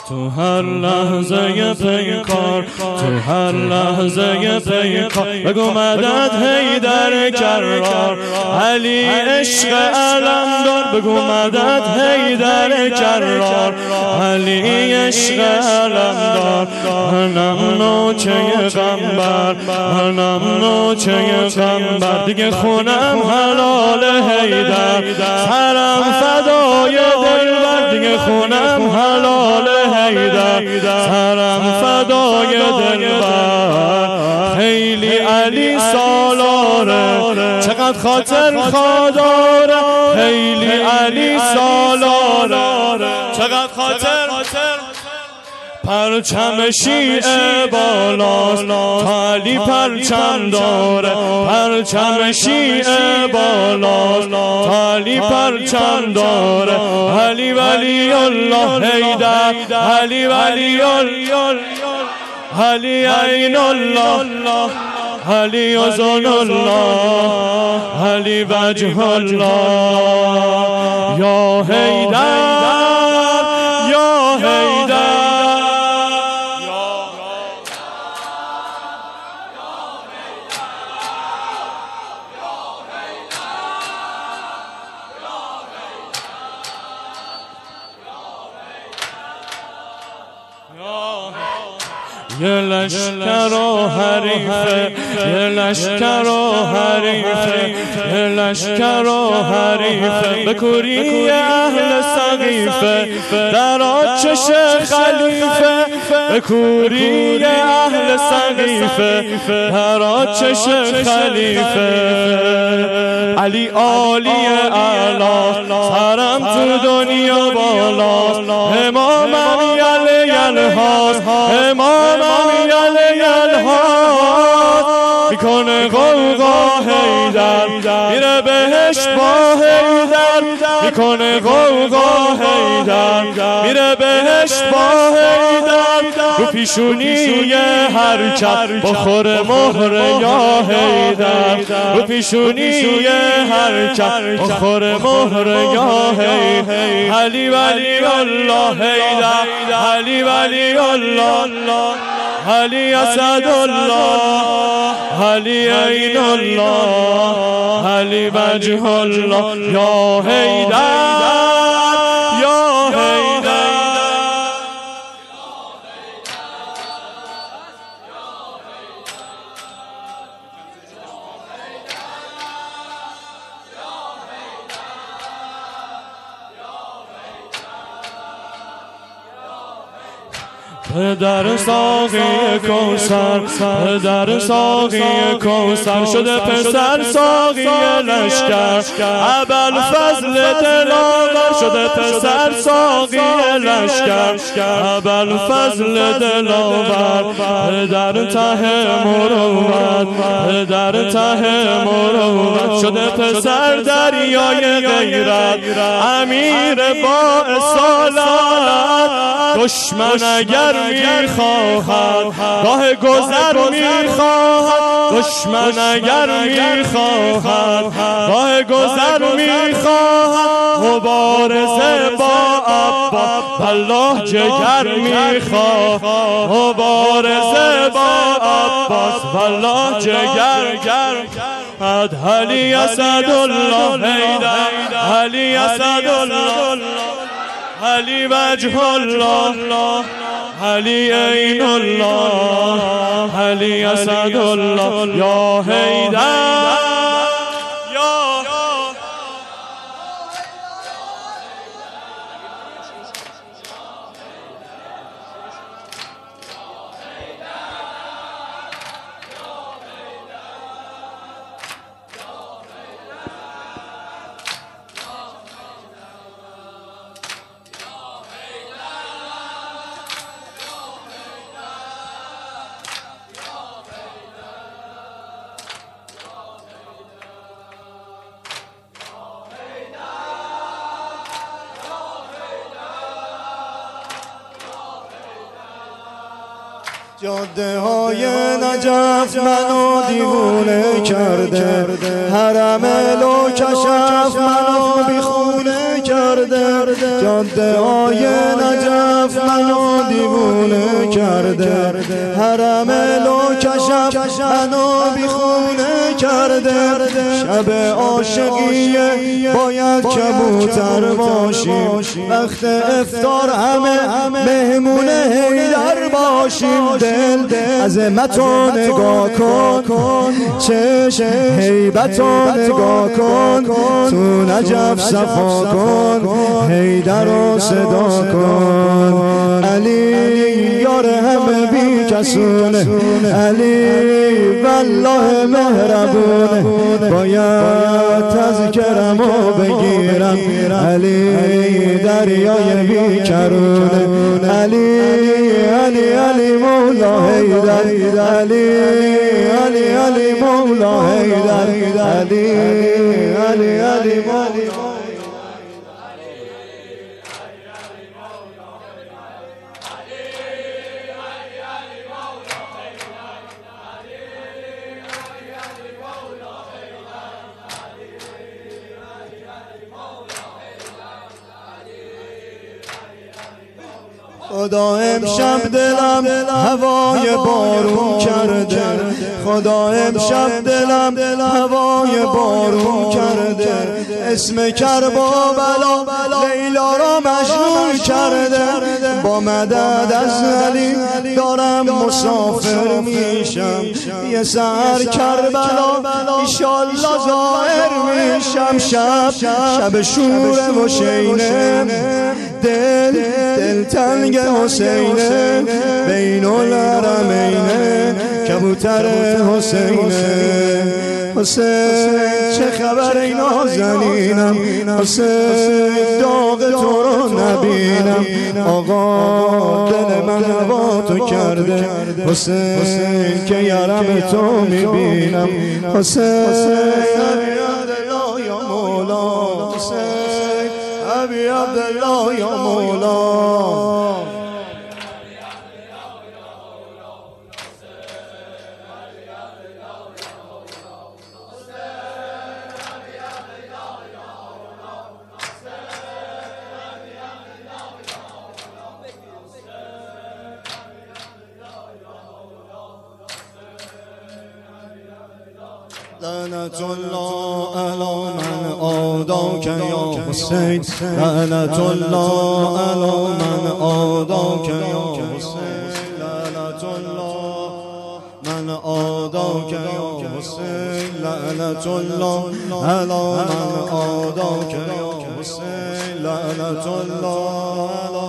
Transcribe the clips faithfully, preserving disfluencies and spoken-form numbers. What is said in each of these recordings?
تو هر لحظه پیکار، تو هر لحظه پیکار، بگو مدد حیدر کرار، علی عشق علمدار، بگو مدد حیدر کرار، علی عشق علمدار. منم نوچه غمبر، منم نوچه غمبر، دیگه خونم حلال حیدر، سرم فدای دلبر، دیگه خونم حلال حیدر، سرم فدای دلبر. خیلی علی سالاره، چقدر خاطر خداره، خیلی علی سالاره، چقدر خاطر. پرچم شیعه بالاست، تا علی پرچم داره، پرچم شیعه بالاست، تا علی پرچم داره. علی ولی الله حیدر، علی ولی الله، علی عین الله، علی اذن الله، علی وجه الله. یا حیدر، یا حیدر، یه لشکر و حریفه، یه لشکر و حریفه، یه لشکر و حریفه، به کوری اهل سقیفه، در آتش خلیفه، به کوری اهل سقیفه، در آتش خلیفه. علی عالی اعلی، سرم تو دنیا بالاست، امامم یل یلهاست، امامم یل یلهاست. میکنه غوغا حیدر، میره بهشت با حیدر، میکنه غوغا حیدر، میره بهشت با حیدر. رو پیشونی هر کس بخور مهر یا حیدر، رو پیشونی هر کس بخور مهر یا حیدر. علی ولی الله حیدر، علی ولی الله، علی اسد الله، علی عین الله، علی وجه الله. یا حیدر، یا حیدر، پدر ساقی کوثر، پدر ساقی کوثر، شده پسر ساقی لشکر، ابوالفضل دلاور، شده پسر ساقی لشکر، ابوالفضل دلاور. پدر ته مروت، پدر ته مروت، شده پسر دریای غیرت، امیر با اصالت. دشمن اگر میخواهد راه گذر میخواهد، دشمن اگر میخواهد راه گذر میخواهد، مبارزه با عباس والله جگر میخواهد، مبارزه با عباس والله جگر. علی اسد الله حیدر، علی اسد الله، علی وجه الله، علی عین الله، علی اسد الله. یا حیدر، یا جاده های نجف منو دیوونه کرده، حرم لو کشف منو بیخونه کرده. جاده های نجف منو دیوونه کرده، حرم لو کشف منو بیخونه کرده. شب عاشقیه باید کبوتر باشیم، وقت افطار همه مهمون حیدر باشیم. دل عظمتو نگاه کن، چشم هیبتو نگاه کن، تو نجف صفا کن، حیدر صدا کن. علی یار همه بی کسونه، علی والله مهربونه، باید تذکرمو بگیرم. علی دریای بی کرونه، علی علی علی مولا حیدر، علی علی علی مولا حیدر، علی علی علی مولا. خدا امشب دلم هوای بارون کرده، خدا امشب دلم هوای بارون کرده. اسم کربلا لیلا را مجنون کرده، با مدد از علی دارم مسافر میشم. یه سر کربلا ایشالله ظاهر میشم. شب شب شور حسینه، دل دل تنگ حسینه، بین الحرمینه کبوتر حسینه. حسین چه خبر ای نازنینم، حسین داغ تو رو نبینم. آقا دل من هوا تو کرده، حسین که یارم تو میبینم. حسین ابی عبدالله یا مولا، حسین ابی عبدالله یا مولا. لعنت الله علی من عاداک یا حسین، لعنت الله علی من عاداک یا حسین، لعنت الله من عاداک یا حسین، لعنت الله علی من عاداک یا حسین، لعنت الله علی.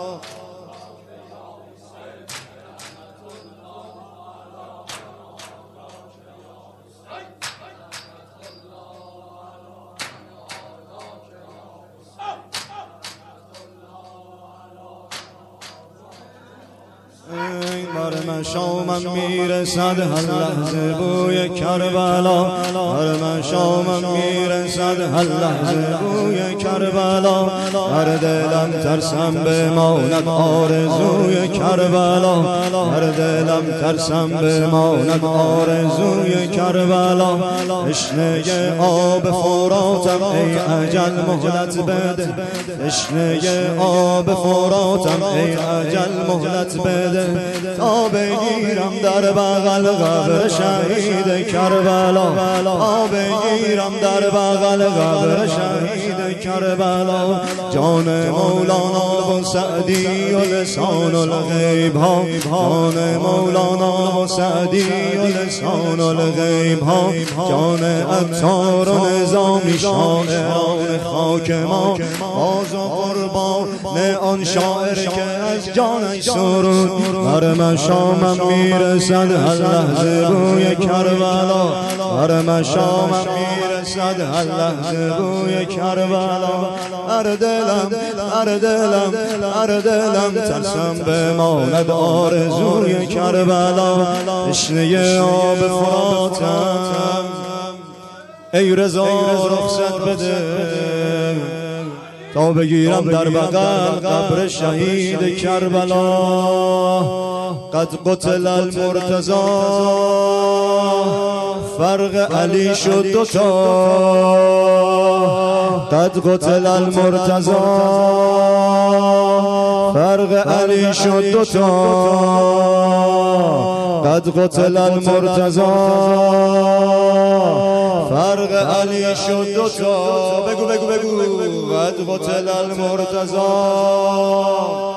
بر مشامم میرسد هر لحظه بوی کربلا، بر مشامم میرسد هر لحظه بوی کربلا. هر دلم ترسم بماند آرزوی کربلا، هر دلم ترسم بماند آرزوی کربلا. تشنه آب فراتم ای اجل مهلت بده، تشنه آب فراتم ای اجل مهلت بده. تا بگیرم در بغل قبر شهید کربلا، تا بگیرم در بغل قبر شهید کربلا. جان مولانا و سعدی و لسان الغیب ها، جان مولانا و سعدی و لسان الغیب ها. جان عطار و نظامی شاعران خاک ما، باز و قربان آن شاعر که از جانش سرود. بر مشامم میرسد هر لحظه بوی کربلا، بر مشامم میرسد هر لحظه بوی کربلا. هر دلم هر دلم هر دلم ترسم بماند آرزوی کربلا. تشنه آب فراتم ای رضا رخصت بده، تا بگیرم در بغل قبر شهید کربلا. قد قتل المرتضی فرق علی شد دوتا قد قتل المرتضی فرق علی شد دوتا قد قتل المرتضی فرق علی شد دوتا بگو بگو بگو قد قتل المرتضی